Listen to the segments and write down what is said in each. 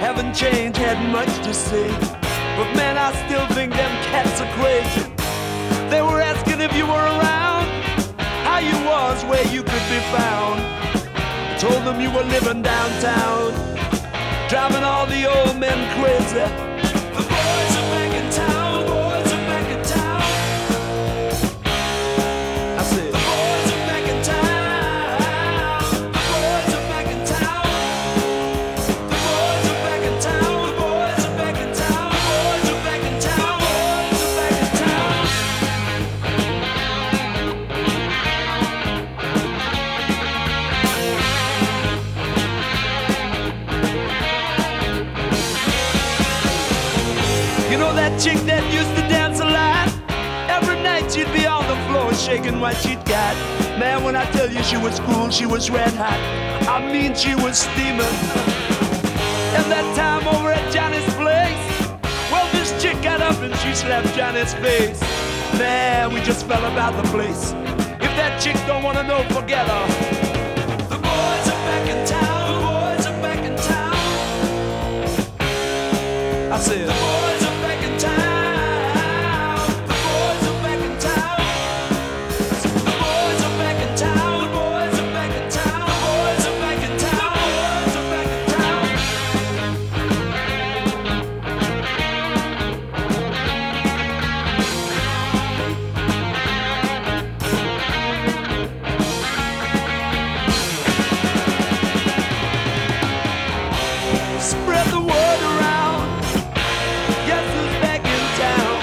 Haven't changed, had much to say. But man, I still think them cats are crazy. They were asking if you were around, how you was, where you could be found. I told them you were living downtown, driving all the old men crazy. The boys are back in town, the boys are back in town. I said, the boys are back in town, the boys are back in town. The boys are back in town, the boys are back in town, the boys are back in town, the boys are back in town. You know that chick that used to dance a lot? Every night she'd be on the floor shaking what she'd got. Man, when I tell you she was cool, she was red hot. I mean, she was steaming. And that time over at Johnny's place, well, this chick got up and she slapped Johnny's face. Man, we just fell about the place. If that chick don't wanna know, forget her. The boys are back in town, the boys are back in town. I said, the boys are back in town, the boys are back in town. I said, the boys are back in town, the boys are back in town, the boys are back in town, the boys are back in town. Spread the word around. Guess who's back in town?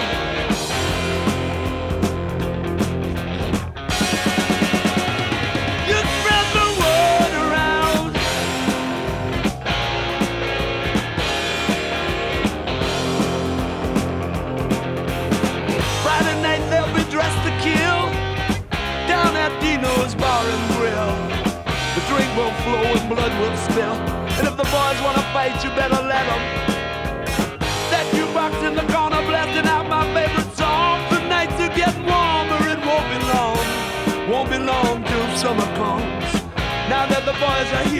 You spread the word around. Friday night they'll be dressed to kill down at Dino's Bar and Grill. The drink will flow and blood will spill. And if the boys wanna fight, you better let them. That jukebox in the corner blasting out my favorite song. The nights are getting warmer, it won't be long. Won't be long till summer comes. Now that the boys are here.